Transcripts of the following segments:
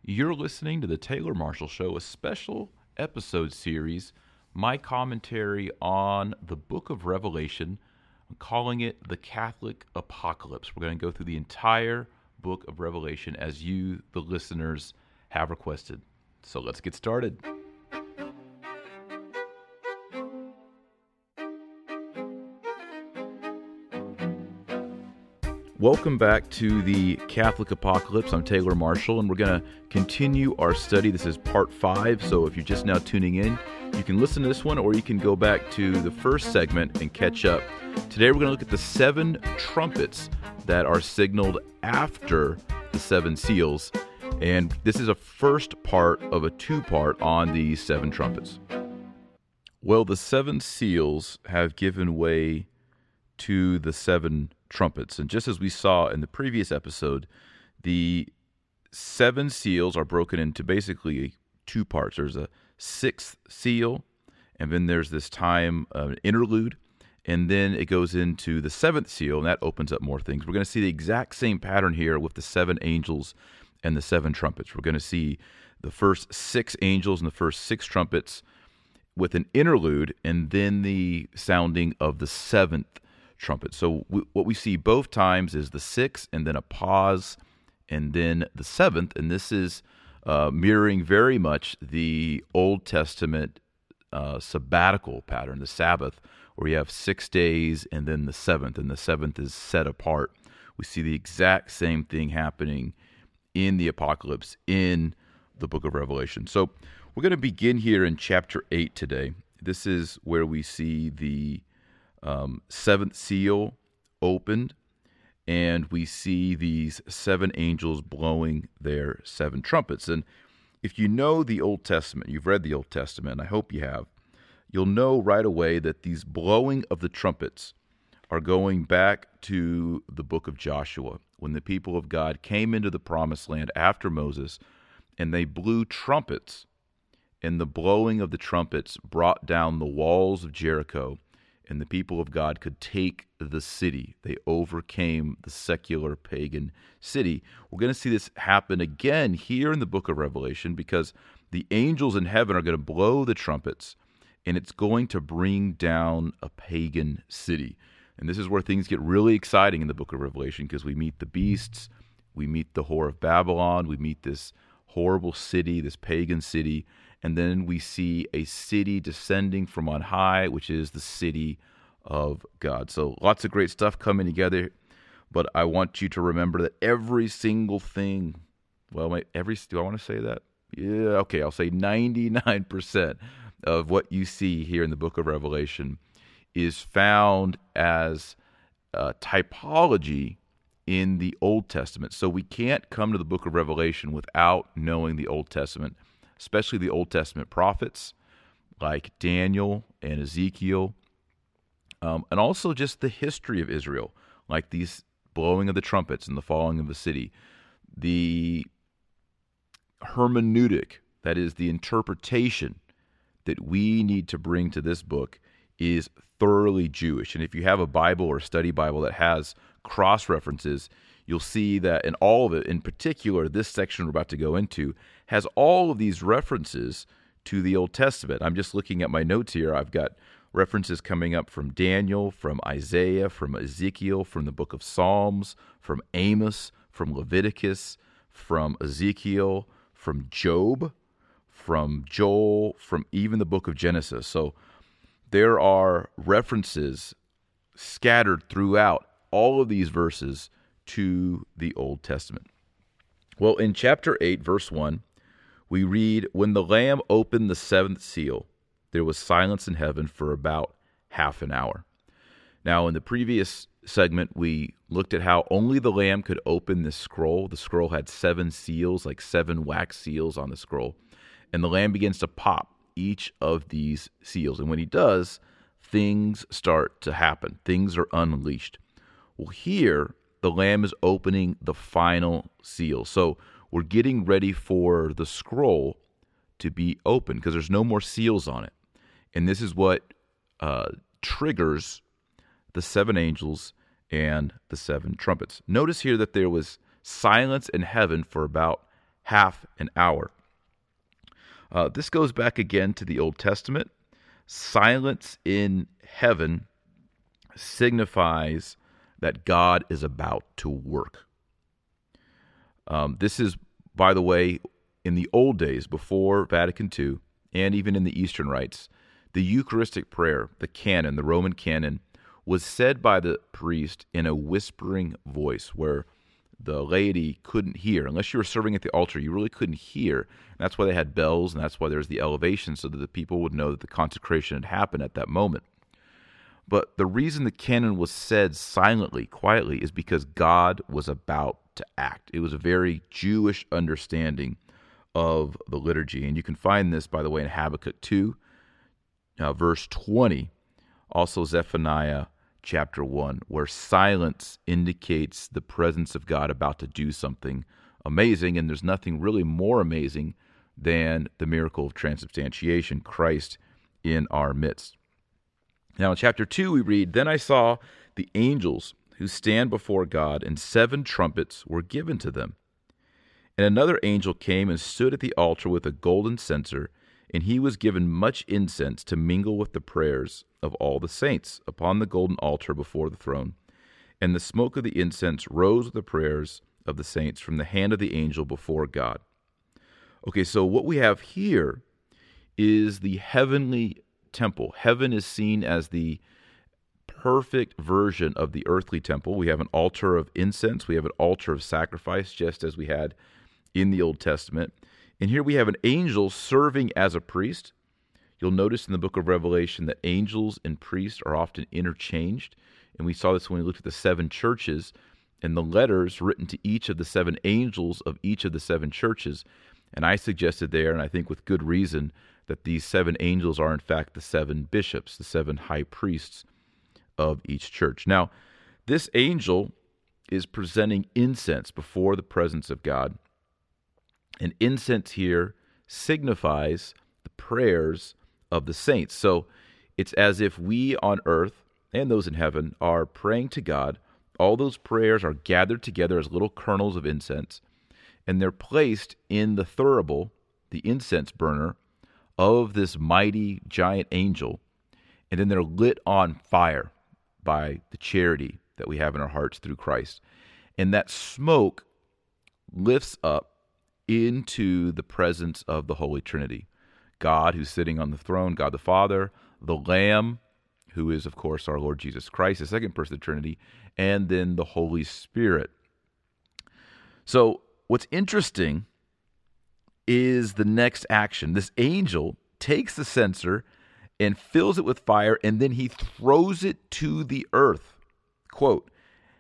You're listening to the Taylor Marshall Show, a special episode series, my commentary on the book of Revelation. I'm calling it the Catholic Apocalypse. We're going to go through the entire book of Revelation as you, the listeners, have requested. So let's get started. Welcome back to the Catholic Apocalypse. I'm Taylor Marshall, and we're going to continue our study. This is part 5, so if you're just now tuning in, you can listen to this one, or you can go back to the first segment and catch up. Today we're going to look at the 7 trumpets that are signaled after the 7 seals, and this is a first part of a 2-part on the 7 trumpets. Well, the 7 seals have given way to the 7 trumpets. And just as we saw in the previous episode, the 7 seals are broken into basically 2 parts. There's a 6th seal, and then there's this time interlude, and then it goes into the 7th seal, and that opens up more things. We're going to see the exact same pattern here with the 7 angels and the 7 trumpets. We're going to see the first 6 angels and the first 6 trumpets with an interlude, and then the sounding of the 7th trumpet. So what we see both times is the 6th and then a pause and then the 7th, and this is mirroring very much the Old Testament sabbatical pattern, the Sabbath, where you have 6 days and then the 7th, and the 7th is set apart. We see the exact same thing happening in the Apocalypse in the book of Revelation. So we're going to begin here in chapter 8 today. This is where we see the 7th seal opened, and we see these 7 angels blowing their 7 trumpets. And if you know the Old Testament, you've read the Old Testament, I hope you have, you'll know right away that these blowing of the trumpets are going back to the book of Joshua, when the people of God came into the promised land after Moses, and they blew trumpets, and the blowing of the trumpets brought down the walls of Jericho, and the people of God could take the city. They overcame the secular pagan city. We're going to see this happen again here in the book of Revelation, because the angels in heaven are going to blow the trumpets, and it's going to bring down a pagan city. And this is where things get really exciting in the book of Revelation, because we meet the beasts, we meet the Whore of Babylon, we meet this horrible city, this pagan city, and then we see a city descending from on high, which is the city of God. So lots of great stuff coming together, but I want you to remember that every single thing, do I want to say that? Yeah, okay, I'll say 99% of what you see here in the book of Revelation is found as typology in the Old Testament. So we can't come to the book of Revelation without knowing the Old Testament, especially the Old Testament prophets like Daniel and Ezekiel, and also just the history of Israel, like these blowing of the trumpets and the falling of the city. The hermeneutic, that is the interpretation that we need to bring to this book, is thoroughly Jewish. And if you have a Bible or a study Bible that has cross-references, you'll see that in all of it, in particular, this section we're about to go into, has all of these references to the Old Testament. I'm just looking at my notes here. I've got references coming up from Daniel, from Isaiah, from Ezekiel, from the book of Psalms, from Amos, from Leviticus, from Ezekiel, from Job, from Joel, from even the book of Genesis. So there are references scattered throughout all of these verses to the Old Testament. Well, in chapter 8, verse 1, we read, "When the Lamb opened the 7th seal, there was silence in heaven for about half an hour." Now, in the previous segment, we looked at how only the Lamb could open this scroll. The scroll had 7 seals, like 7 wax seals on the scroll. And the Lamb begins to pop each of these seals. And when he does, things start to happen. Things are unleashed. Well, here, the Lamb is opening the final seal. So we're getting ready for the scroll to be open, because there's no more seals on it. And this is what triggers the 7 angels and the 7 trumpets. Notice here that there was silence in heaven for about half an hour. This goes back again to the Old Testament. Silence in heaven signifies that God is about to work. This is, by the way, in the old days, before Vatican II, and even in the Eastern rites, the Eucharistic prayer, the canon, the Roman canon, was said by the priest in a whispering voice where the laity couldn't hear. Unless you were serving at the altar, you really couldn't hear. And that's why they had bells, and that's why there's the elevation, so that the people would know that the consecration had happened at that moment. But the reason the canon was said silently, quietly, is because God was about to act. It was a very Jewish understanding of the liturgy. And you can find this, by the way, in Habakkuk 2, verse 20, also Zephaniah chapter 1, where silence indicates the presence of God about to do something amazing, and there's nothing really more amazing than the miracle of transubstantiation, Christ in our midst. Now in chapter 2 we read, "Then I saw the angels who stand before God, and 7 trumpets were given to them. And another angel came and stood at the altar with a golden censer, and he was given much incense to mingle with the prayers of all the saints upon the golden altar before the throne. And the smoke of the incense rose with the prayers of the saints from the hand of the angel before God." Okay, so what we have here is the heavenly temple. Heaven is seen as the perfect version of the earthly temple. We have an altar of incense. We have an altar of sacrifice, just as we had in the Old Testament. And here we have an angel serving as a priest. You'll notice in the book of Revelation that angels and priests are often interchanged. And we saw this when we looked at the 7 churches and the letters written to each of the 7 angels of each of the 7 churches. And I suggested there, and I think with good reason, that these 7 angels are in fact the 7 bishops, the 7 high priests of each church. Now, this angel is presenting incense before the presence of God. And incense here signifies the prayers of the saints. So it's as if we on earth and those in heaven are praying to God. All those prayers are gathered together as little kernels of incense, and they're placed in the thurible, the incense burner, of this mighty giant angel, and then they're lit on fire by the charity that we have in our hearts through Christ. And that smoke lifts up into the presence of the Holy Trinity. God, who's sitting on the throne, God the Father, the Lamb, who is, of course, our Lord Jesus Christ, the second person of the Trinity, and then the Holy Spirit. So what's interesting is the next action. This angel takes the censer and fills it with fire, and then he throws it to the earth. Quote,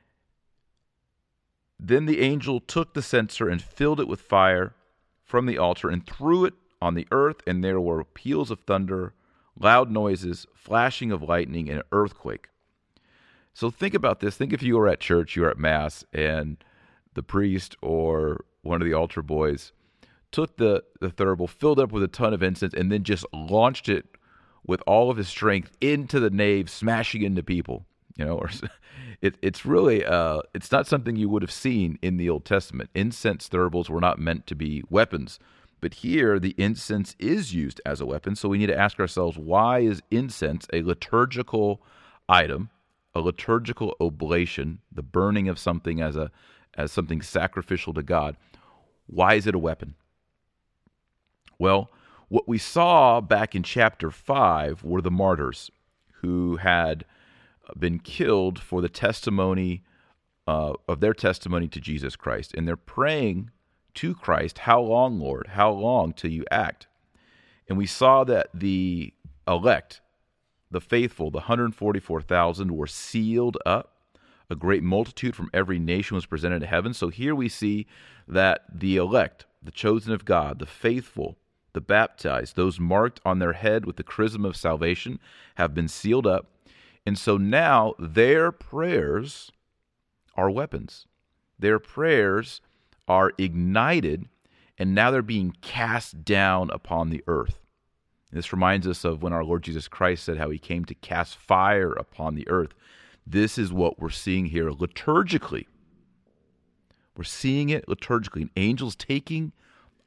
"Then the angel took the censer and filled it with fire from the altar and threw it on the earth, and there were peals of thunder, loud noises, flashing of lightning, and an earthquake." So think about this. Think if you were at church, you were at Mass, and the priest or one of the altar boys took the thurible, filled up with a ton of incense, and then just launched it with all of his strength into the nave, smashing into people. You know, or it's really it's not something you would have seen in the Old Testament. Incense thuribles were not meant to be weapons, but here the incense is used as a weapon. So we need to ask ourselves, why is incense a liturgical item, a liturgical oblation, the burning of something as something sacrificial to God? Why is it a weapon? Well, what we saw back in chapter 5 were the martyrs who had been killed for the testimony of their testimony to Jesus Christ. And they're praying to Christ, "How long, Lord? How long till you act?" And we saw that the elect, the faithful, the 144,000 were sealed up. A great multitude from every nation was presented to heaven. So here we see that the elect, the chosen of God, the faithful, the baptized, those marked on their head with the chrism of salvation, have been sealed up. And so now their prayers are weapons. Their prayers are ignited, and now they're being cast down upon the earth. This reminds us of when our Lord Jesus Christ said how he came to cast fire upon the earth. This is what we're seeing here liturgically. We're seeing it liturgically. Angels taking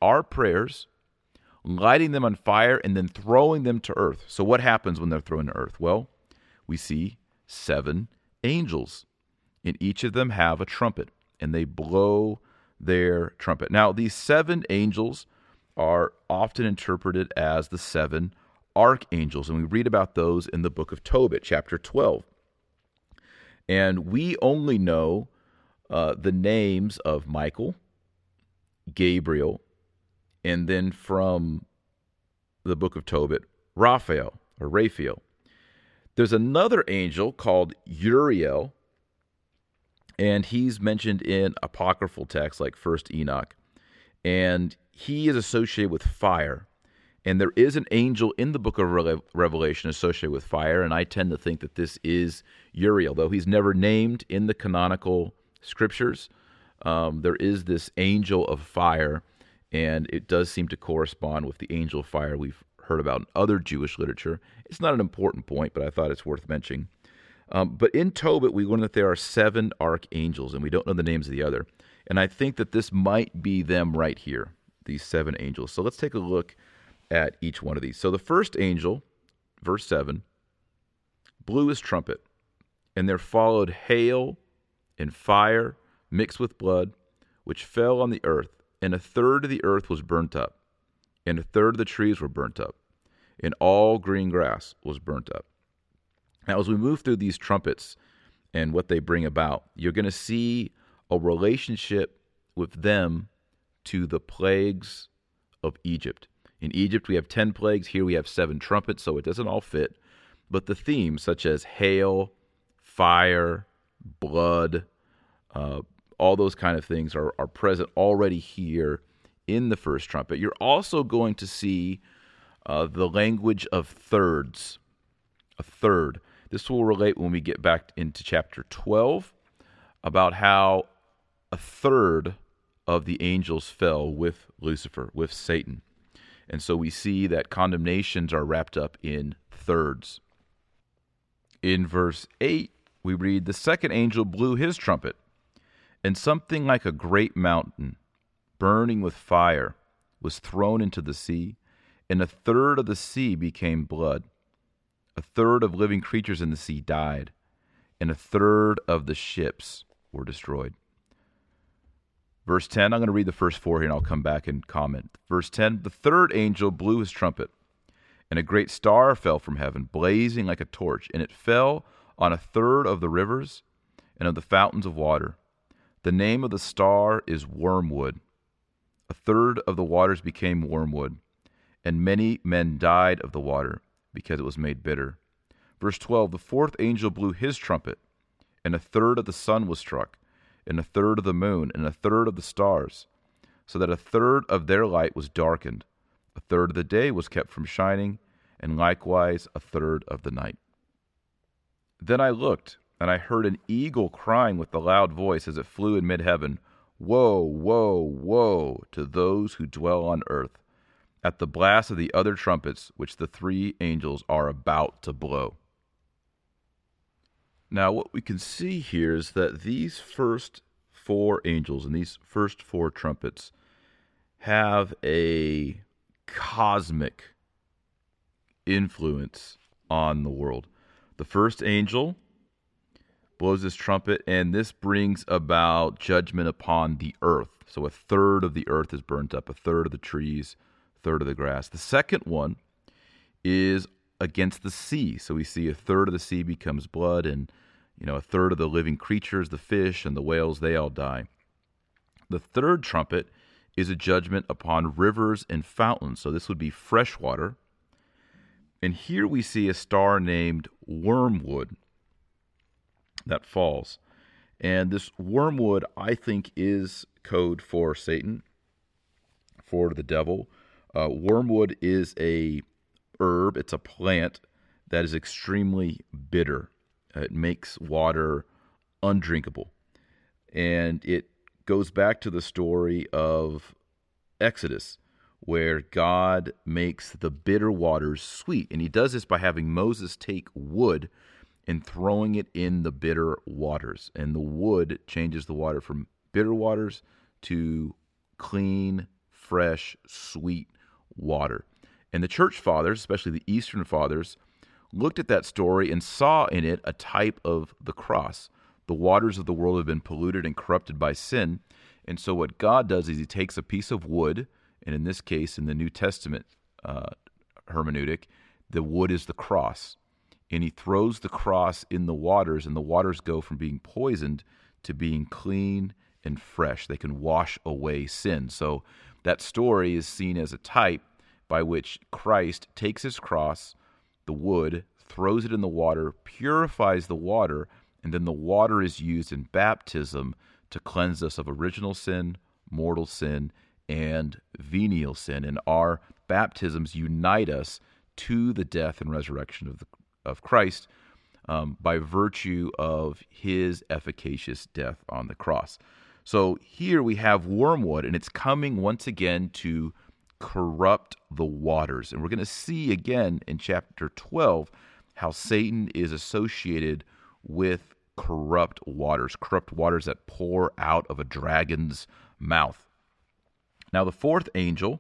our prayers, lighting them on fire, and then throwing them to earth. So what happens when they're thrown to earth? Well, we see 7 angels, and each of them have a trumpet, and they blow their trumpet. Now, these 7 angels are often interpreted as the 7 archangels, and we read about those in the book of Tobit, chapter 12. And we only know the names of Michael, Gabriel, and then from the book of Tobit, Raphael. There's another angel called Uriel, and he's mentioned in apocryphal texts like 1st Enoch, and he is associated with fire. And there is an angel in the book of Revelation associated with fire, and I tend to think that this is Uriel, though he's never named in the canonical scriptures. There is this angel of fire, and it does seem to correspond with the angel of fire we've heard about in other Jewish literature. It's not an important point, but I thought it's worth mentioning. But in Tobit, we learn that there are 7 archangels, and we don't know the names of the other. And I think that this might be them right here, these 7 angels. So let's take a look at each one of these. So the first angel, verse 7, blew his trumpet, and there followed hail and fire mixed with blood, which fell on the earth, and 1/3 of the earth was burnt up, and 1/3 of the trees were burnt up, and all green grass was burnt up. Now, as we move through these trumpets and what they bring about, you're going to see a relationship with them to the plagues of Egypt. In Egypt, we have 10 plagues. Here we have 7 trumpets, so it doesn't all fit. But the themes, such as hail, fire, blood, all those kind of things are present already here in the first trumpet. You're also going to see the language of thirds, a third. This will relate when we get back into chapter 12 about how 1/3 of the angels fell with Lucifer, with Satan. And so we see that condemnations are wrapped up in thirds. In verse 8, we read, "The second angel blew his trumpet, and something like a great mountain, burning with fire, was thrown into the sea, and 1/3 of the sea became blood. 1/3 of living creatures in the sea died, and 1/3 of the ships were destroyed." Verse 10, I'm going to read the first 4 here, and I'll come back and comment. Verse 10, "The third angel blew his trumpet, and a great star fell from heaven, blazing like a torch, and it fell on 1/3 of the rivers and of the fountains of water. The name of the star is Wormwood. 1/3 of the waters became wormwood, and many men died of the water, because it was made bitter." Verse 12, "The fourth angel blew his trumpet, and 1/3 of the sun was struck, and 1/3 of the moon, and 1/3 of the stars, so that 1/3 of their light was darkened. 1/3 of the day was kept from shining, and likewise 1/3 of the night. Then I looked, and I heard an eagle crying with a loud voice as it flew in mid-heaven, 'Woe, woe, woe to those who dwell on earth, at the blast of the other trumpets which the 3 angels are about to blow.'" Now, what we can see here is that these first 4 angels and these first 4 trumpets have a cosmic influence on the world. The first angel blows his trumpet, and this brings about judgment upon the earth. So 1/3 of the earth is burnt up, 1/3 of the trees, 1/3 of the grass. The second one is against the sea. So we see 1/3 of the sea becomes blood, and 1/3 of the living creatures, the fish and the whales, they all die. The third trumpet is a judgment upon rivers and fountains. So this would be fresh water. And here we see a star named Wormwood that falls. And this wormwood, I think, is code for Satan, for the devil. Wormwood is a herb. It's a plant that is extremely bitter. It makes water undrinkable. And it goes back to the story of Exodus, where God makes the bitter waters sweet. And he does this by having Moses take wood and throwing it in the bitter waters. And the wood changes the water from bitter waters to clean, fresh, sweet water. And the church fathers, especially the Eastern fathers, looked at that story and saw in it a type of the cross. The waters of the world have been polluted and corrupted by sin. And so what God does is he takes a piece of wood, and in this case, in the New Testament hermeneutic, the wood is the cross. And he throws the cross in the waters, and the waters go from being poisoned to being clean and fresh. They can wash away sin. So that story is seen as a type by which Christ takes his cross, the wood, throws it in the water, purifies the water, and then the water is used in baptism to cleanse us of original sin, mortal sin, and venial sin. And our baptisms unite us to the death and resurrection of Christ by virtue of his efficacious death on the cross. So here we have wormwood, and it's coming once again to corrupt the waters. And we're going to see again in chapter 12 how Satan is associated with corrupt waters that pour out of a dragon's mouth. Now the fourth angel,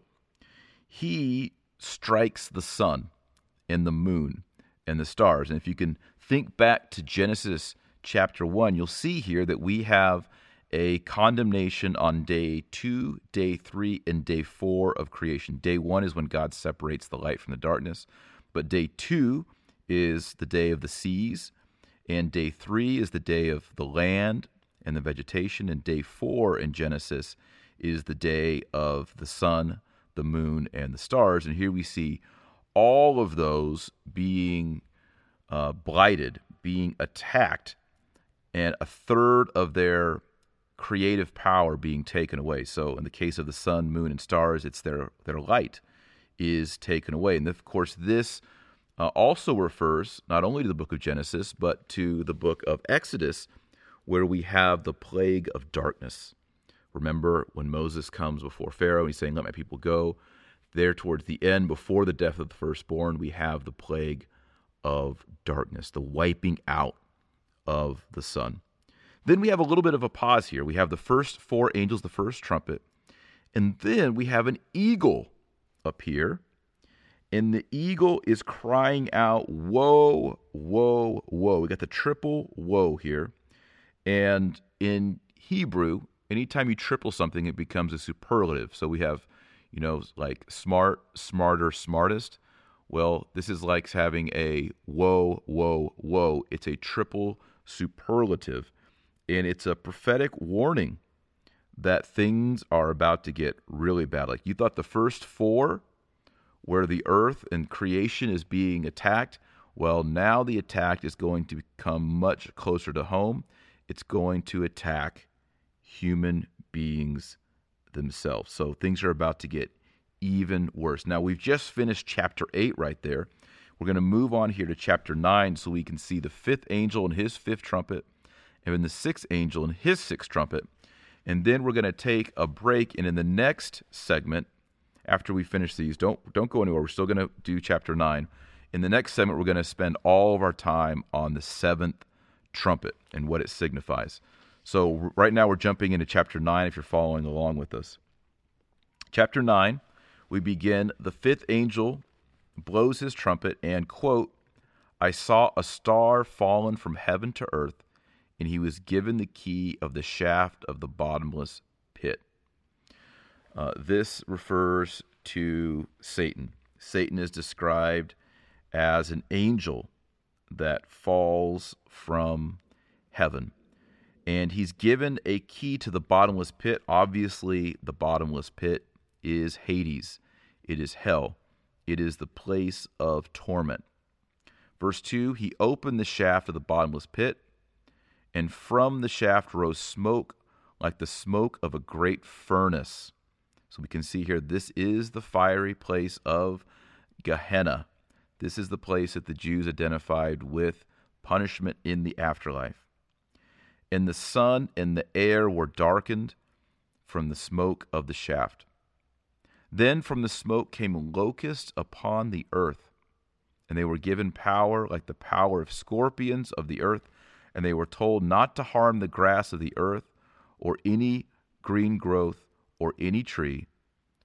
he strikes the sun and the moon and the stars. And if you can think back to Genesis chapter 1, you'll see here that we have a condemnation on day 2, day 3, and day 4 of creation. Day 1 is when God separates the light from the darkness, but day 2 is the day of the seas, and day 3 is the day of the land and the vegetation, and day 4 in Genesis is the day of the sun, the moon, and the stars. And here we see all of those being blighted, being attacked, and a third of their creative power being taken away. So in the case of the sun, moon, and stars, it's their light is taken away. And of course, this also refers not only to the book of Genesis, but to the book of Exodus, where we have the plague of darkness. Remember when Moses comes before Pharaoh and he's saying, "Let my people go." There towards the end, before the death of the firstborn, we have the plague of darkness, the wiping out of the sun. Then we have a little bit of a pause here. We have the first 4 angels, the first trumpet, and then we have an eagle appear, and the eagle is crying out, "Woe, woe, woe." We got the triple woe here, and in Hebrew, anytime you triple something, it becomes a superlative. So we have, like smart, smarter, smartest. Well, this is like having a woe, woe, woe. It's a triple superlative, and it's a prophetic warning that things are about to get really bad. Like you thought the first 4 where the earth and creation is being attacked, well, now the attack is going to become much closer to home. It's going to attack human beings themselves. So things are about to get even worse. Now, we've just finished chapter 8 right there. We're going to move on here to chapter 9 so we can see the 5th angel and his 5th trumpet, and then the 6th angel and his 6th trumpet. And then we're going to take a break, and in the next segment, after we finish these, don't go anywhere. We're still going to do chapter 9. In the next segment, we're going to spend all of our time on the 7th trumpet and what it signifies. So right now we're jumping into chapter 9 if you're following along with us. Chapter 9, we begin, the 5th angel blows his trumpet and, quote, "I saw a star fallen from heaven to earth, and he was given the key of the shaft of the bottomless pit." This refers to Satan. Satan is described as an angel that falls from heaven. And he's given a key to the bottomless pit. Obviously, the bottomless pit is Hades. It is hell. It is the place of torment. Verse 2, he opened the shaft of the bottomless pit, and from the shaft rose smoke like the smoke of a great furnace. So we can see here, this is the fiery place of Gehenna. This is the place that the Jews identified with punishment in the afterlife. And the sun and the air were darkened from the smoke of the shaft. Then from the smoke came locusts upon the earth, and they were given power like the power of scorpions of the earth, and they were told not to harm the grass of the earth, or any green growth, or any tree,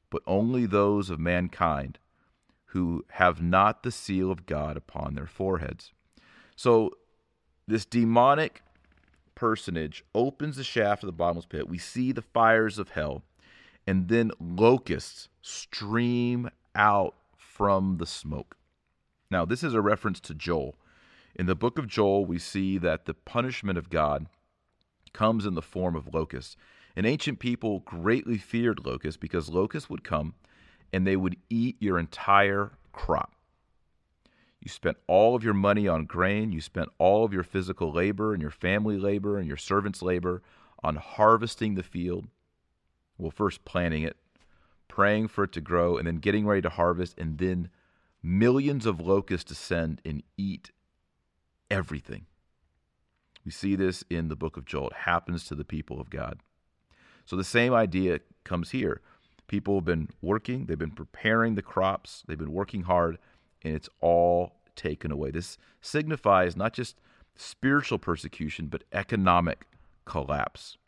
but only those of mankind who have not the seal of God upon their foreheads. So this demonic personage opens the shaft of the bottomless pit. We see the fires of hell, and then locusts stream out from the smoke. Now, this is a reference to Joel. In the book of Joel, we see that the punishment of God comes in the form of locusts. And ancient people greatly feared locusts because locusts would come and they would eat your entire crop. You spent all of your money on grain. You spent all of your physical labor and your family labor and your servants' labor on harvesting the field. Well, first planting it, praying for it to grow, and then getting ready to harvest, and then millions of locusts descend and eat everything. We see this in the book of Joel. It happens to the people of God. So the same idea comes here. People have been working, they've been preparing the crops, they've been working hard, and it's all taken away. This signifies not just spiritual persecution, but economic collapse.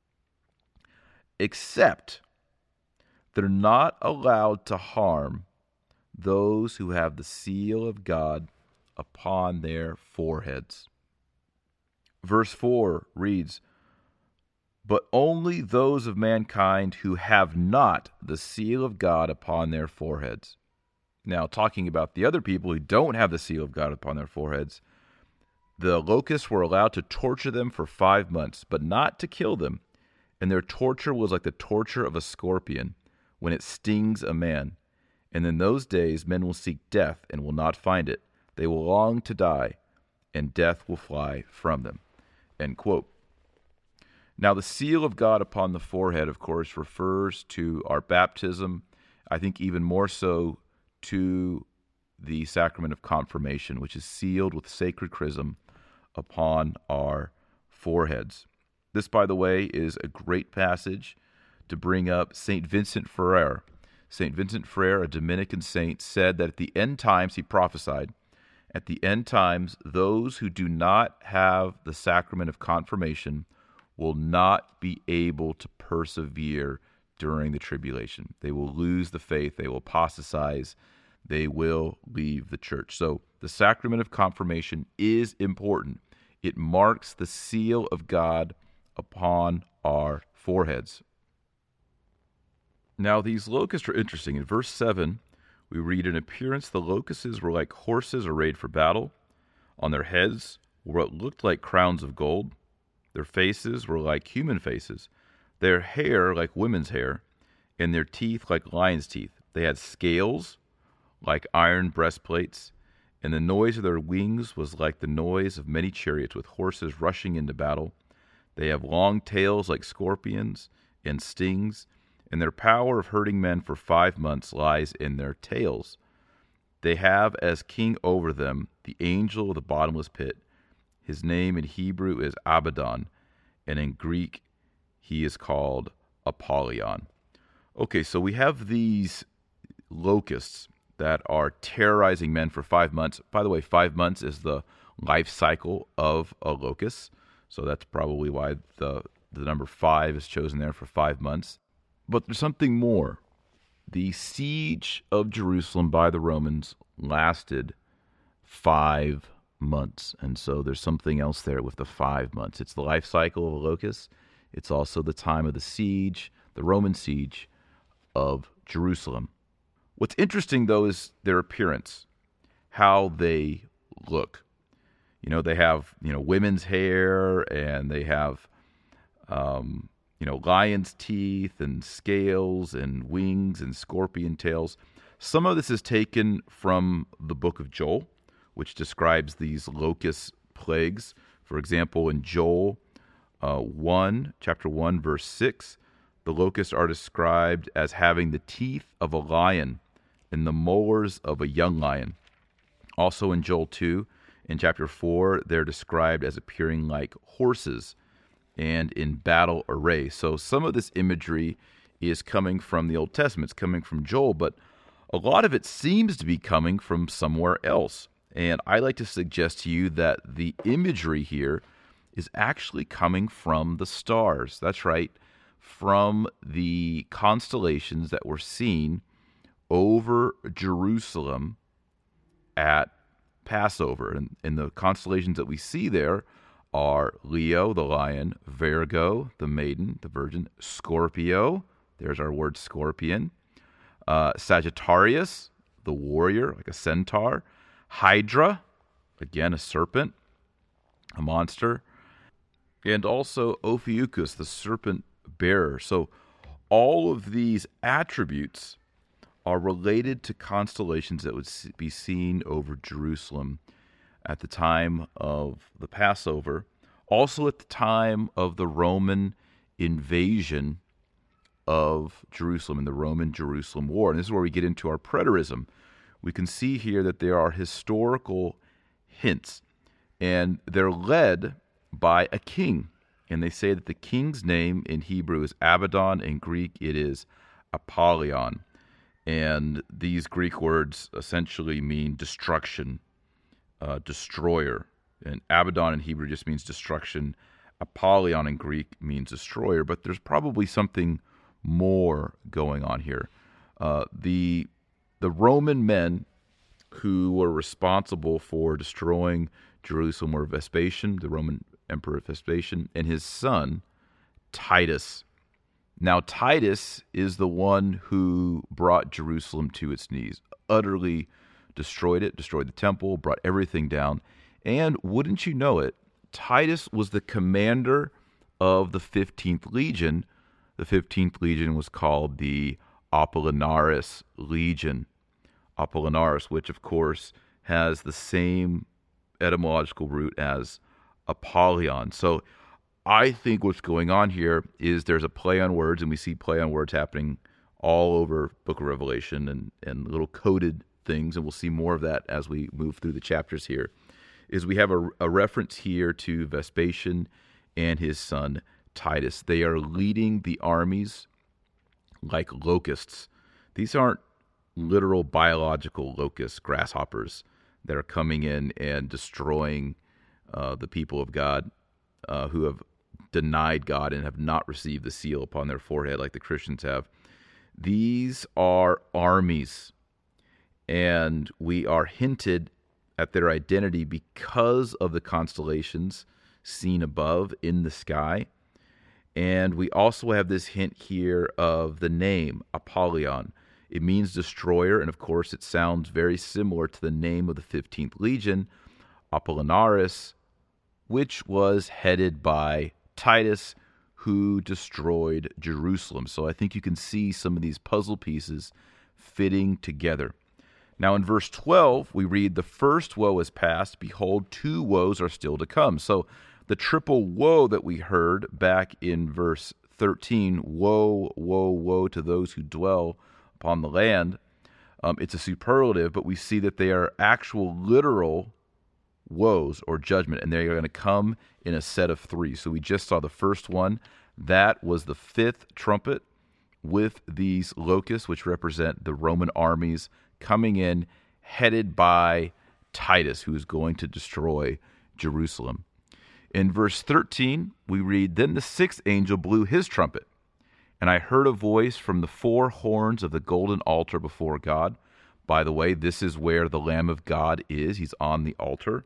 Except they're not allowed to harm those who have the seal of God upon their foreheads. Verse 4 reads, "But only those of mankind who have not the seal of God upon their foreheads." Now, talking about the other people who don't have the seal of God upon their foreheads, the locusts were allowed to torture them for 5 months, but not to kill them. And their torture was like the torture of a scorpion when it stings a man. And in those days men will seek death and will not find it. They will long to die, and death will fly from them. End quote. Now, the seal of God upon the forehead, of course, refers to our baptism. I think even more so to the sacrament of confirmation, which is sealed with sacred chrism upon our foreheads. This, by the way, is a great passage to bring up St. Vincent Ferrer. St. Vincent Ferrer, a Dominican saint, said that at the end times, he prophesied, at the end times, those who do not have the sacrament of confirmation will not be able to persevere during the tribulation. They will lose the faith. They will apostatize. They will leave the church. So the sacrament of confirmation is important. It marks the seal of God upon our foreheads. Now, these locusts are interesting. In verse 7, we read, "In appearance, the locusts were like horses arrayed for battle. On their heads were what looked like crowns of gold. Their faces were like human faces, their hair like women's hair, and their teeth like lions' teeth. They had scales like iron breastplates, and the noise of their wings was like the noise of many chariots with horses rushing into battle. They have long tails like scorpions and stings, and their power of hurting men for 5 months lies in their tails. They have as king over them the angel of the bottomless pit. His name in Hebrew is Abaddon, and in Greek he is called Apollyon." Okay, so we have these locusts that are terrorizing men for 5 months. By the way, 5 months is the life cycle of a locust, so that's probably why the number 5 is chosen there for 5 months. But there's something more. The siege of Jerusalem by the Romans lasted 5 months. And so there's something else there with the 5 months. It's the life cycle of a locust. It's also the time of the siege, the Roman siege of Jerusalem. What's interesting, though, is their appearance, how they look. You know, they have, women's hair, and they have, lion's teeth and scales and wings and scorpion tails. Some of this is taken from the book of Joel, which describes these locust plagues. For example, in Joel chapter 1, verse 6, the locusts are described as having the teeth of a lion and the molars of a young lion. Also in Joel 2, in chapter 4, they're described as appearing like horses and in battle array. So some of this imagery is coming from the Old Testament. It's coming from Joel, but a lot of it seems to be coming from somewhere else. And I like to suggest to you that the imagery here is actually coming from the stars. That's right. from the constellations that were seen over Jerusalem at Passover. And the constellations that we see there are Leo, the lion, Virgo, the maiden, the virgin, Scorpio, there's our word scorpion, Sagittarius, the warrior, like a centaur, Hydra, again a serpent, a monster, and also Ophiuchus, the serpent bearer. So all of these attributes are related to constellations that would be seen over Jerusalem at the time of the Passover, also at the time of the Roman invasion of Jerusalem in the Roman-Jerusalem War. And this is where we get into our preterism. We can see here that there are historical hints, and they're led by a king. And they say that the king's name in Hebrew is Abaddon, in Greek it is Apollyon. And these Greek words essentially mean destruction, destroyer. And Abaddon in Hebrew just means destruction. Apollyon in Greek means destroyer. But there's probably something more going on here. The Roman men who were responsible for destroying Jerusalem were Vespasian, the Roman Emperor Vespasian, and his son, Titus. Now, Titus is the one who brought Jerusalem to its knees, utterly destroyed it, destroyed the temple, brought everything down. And wouldn't you know it, Titus was the commander of the 15th Legion. The 15th Legion was called the Apollinaris Legion. Apollinaris, which of course has the same etymological root as Apollyon. So I think what's going on here is there's a play on words, and we see play on words happening all over Book of Revelation and little coded things, and we'll see more of that as we move through the chapters here, is we have a reference here to Vespasian and his son Titus. They are leading the armies like locusts. These aren't literal biological locusts, grasshoppers, that are coming in and destroying the people of God who have denied God and have not received the seal upon their forehead like the Christians have. These are armies, and we are hinted at their identity because of the constellations seen above in the sky. And we also have this hint here of the name, Apollyon. It means destroyer, and of course it sounds very similar to the name of the 15th Legion, Apollinaris, which was headed by Titus, who destroyed Jerusalem. So I think you can see some of these puzzle pieces fitting together. Now in verse 12, we read, "The first woe is past. Behold, two woes are still to come." So the triple woe that we heard back in verse 13, woe, woe, woe to those who dwell upon the land, it's a superlative, but we see that they are actual literal woes or judgment, and they are going to come in a set of three. So we just saw the first one. That was the fifth trumpet with these locusts, which represent the Roman armies coming in, headed by Titus, who is going to destroy Jerusalem. In verse 13, we read, "Then the sixth angel blew his trumpet, and I heard a voice from the four horns of the golden altar before God." By the way, this is where the Lamb of God is. He's on the altar.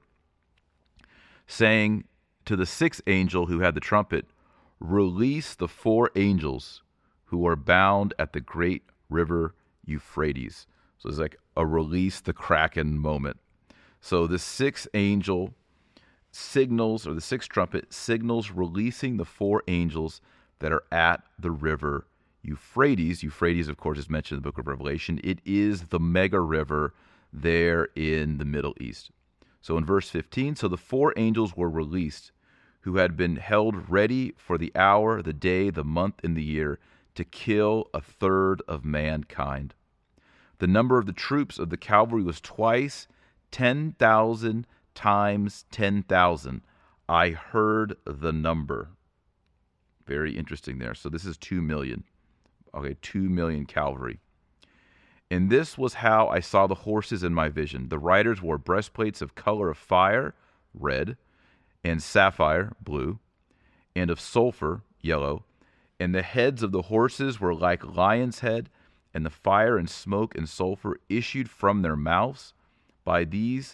Saying to the sixth angel who had the trumpet, "Release the four angels who are bound at the great river Euphrates." So it's like a release the Kraken moment. So the sixth angel signals, or the sixth trumpet signals releasing the four angels that are at the river Euphrates. Euphrates, of course, is mentioned in the book of Revelation. It is the mega river there in the Middle East. So in verse 15, "So the four angels were released, who had been held ready for the hour, the day, the month, and the year, to kill a third of mankind. The number of the troops of the cavalry was twice 10,000 times 10,000. I heard the number." Very interesting there. So this is 2 million. Okay, 2 million cavalry. "And this was how I saw the horses in my vision. The riders wore breastplates of color of fire, red, and sapphire, blue, and of sulfur, yellow, And the heads of the horses were like lion's head, and the fire and smoke and sulfur issued from their mouths. By these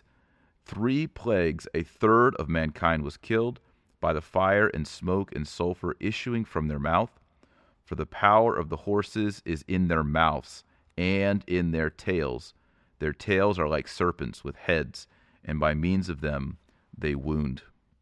3 plagues, a third of mankind was killed, by the fire and smoke and sulfur issuing from their mouth. For the power of the horses is in their mouths and in their tails. Their tails are like serpents with heads, and by means of them they wound.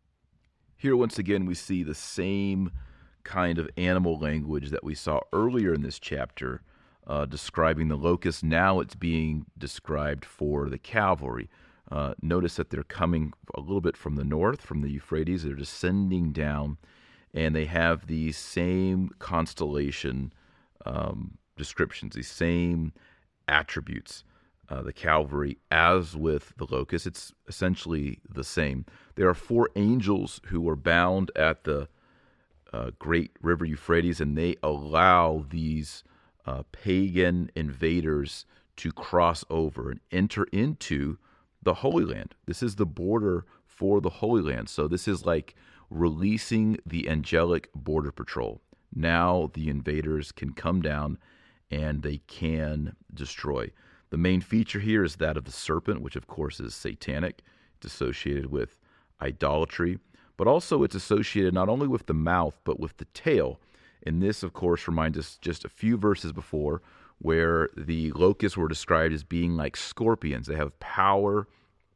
Here once again we see the same kind of animal language that we saw earlier in this chapter, describing the locusts. Now it's being described for the cavalry. Notice that they're coming a little bit from the north, from the Euphrates. They're descending down, and they have these same constellation descriptions, these same attributes. The cavalry, as with the locusts, it's essentially the same. There are 4 angels who were bound at the great river Euphrates, and they allow these pagan invaders to cross over and enter into the Holy Land. This is the border for the Holy Land. So this is like releasing the angelic border patrol. Now the invaders can come down and they can destroy. The main feature here is that of the serpent, which of course is satanic. It's associated with idolatry, but also it's associated not only with the mouth, but with the tail. And this, of course, reminds us just a few verses before where the locusts were described as being like scorpions. They have power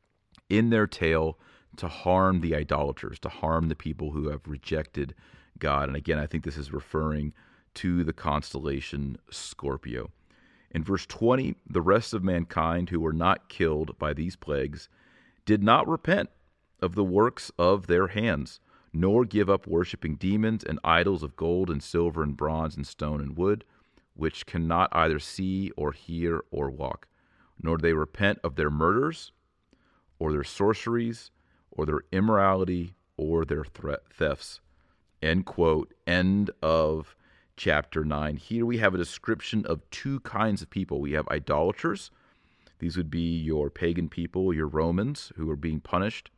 in their tail to harm the idolaters, to harm the people who have rejected God. And again, I think this is referring to the constellation Scorpio. In verse 20, the rest of mankind who were not killed by these plagues did not repent of the works of their hands, nor give up worshiping demons and idols of gold and silver and bronze and stone and wood, which cannot either see or hear or walk. Nor do they repent of their murders, or their sorceries, or their immorality, or their thefts. End quote. End of chapter 9. Here we have a description of 2 kinds of people. We have idolaters. These would be your pagan people, your Romans, who are being punished.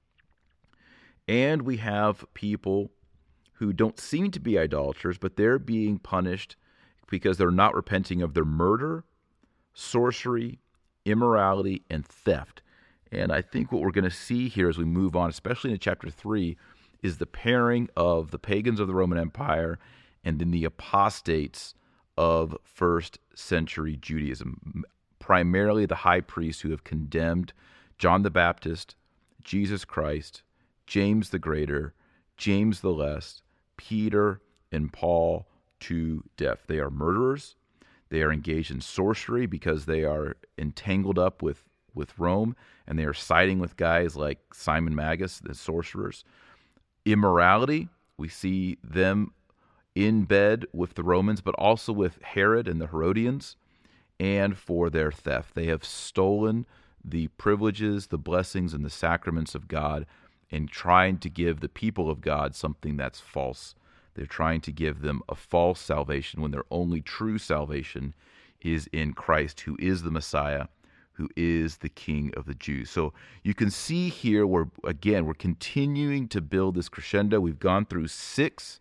And we have people who don't seem to be idolaters, but they're being punished because they're not repenting of their murder, sorcery, immorality, and theft. And I think what we're going to see here as we move on, especially into chapter 3, is the pairing of the pagans of the Roman Empire and then the apostates of first century Judaism, primarily the high priests who have condemned John the Baptist, Jesus Christ, James the Greater, James the Less, Peter, and Paul to death. They are murderers. They are engaged in sorcery because they are entangled up with Rome, and they are siding with guys like Simon Magus, the sorcerers. Immorality, we see them in bed with the Romans, but also with Herod and the Herodians, and for their theft. They have stolen the privileges, the blessings, and the sacraments of God and trying to give the people of God something that's false. They're trying to give them a false salvation when their only true salvation is in Christ, who is the Messiah, who is the King of the Jews. So you can see here we're continuing to build this crescendo. We've gone through 6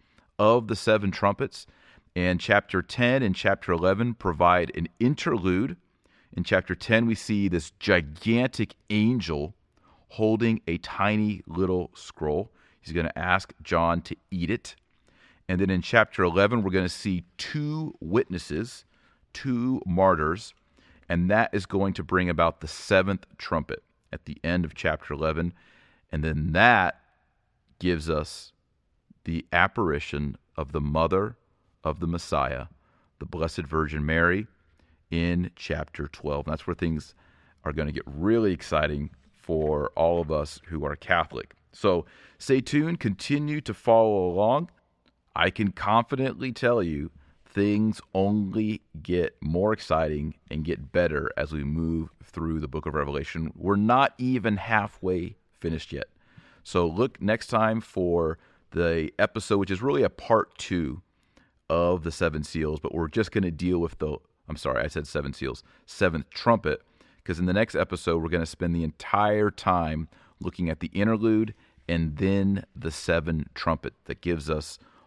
of the 7 trumpets, and chapter 10 and chapter 11 provide an interlude. In chapter 10, we see this gigantic angel holding a tiny little scroll. He's going to ask John to eat it. And then in chapter 11, we're going to see 2 witnesses, 2 martyrs, and that is going to bring about the 7th trumpet at the end of chapter 11. And then that gives us the apparition of the mother of the Messiah, the Blessed Virgin Mary, in chapter 12. And that's where things are going to get really exciting for all of us who are Catholic. So stay tuned, continue to follow along. I can confidently tell you things only get more exciting and get better as we move through the book of Revelation. We're not even halfway finished yet. So look next time for the episode, which is really a part 2 of the 7 seals, but we're just going to deal with I said 7 seals, 7th trumpet, because in the next episode, we're going to spend the entire time looking at the interlude and then the 7 trumpet that gives us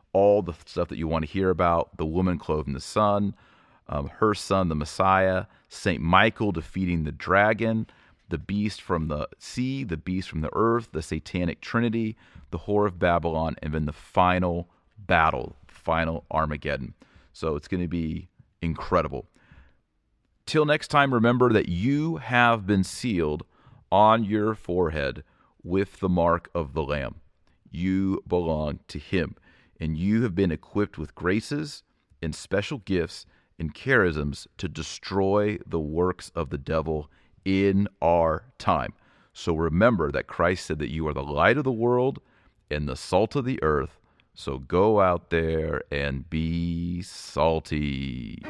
all the stuff that you want to hear about: the woman clothed in the sun, her son, the Messiah, Saint Michael defeating the dragon, the beast from the sea, the beast from the earth, the satanic trinity, the whore of Babylon, and then the final battle, final Armageddon. So it's going to be incredible. Till next time, remember that you have been sealed on your forehead with the mark of the Lamb. You belong to Him, and you have been equipped with graces and special gifts and charisms to destroy the works of the devil in our time. So remember that Christ said that you are the light of the world and the salt of the earth. So go out there and be salty.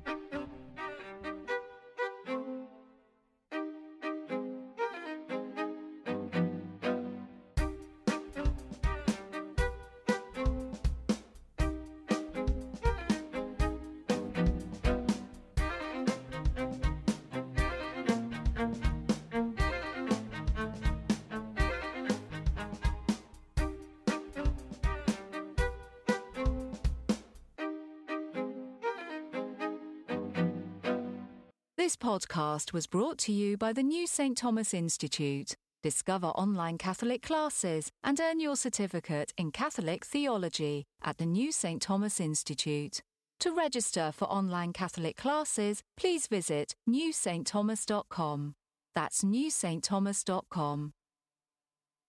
This podcast was brought to you by the New St. Thomas Institute. Discover online Catholic classes and earn your certificate in Catholic theology at the New St. Thomas Institute. To register for online Catholic classes, please visit newstthomas.com. That's newstthomas.com.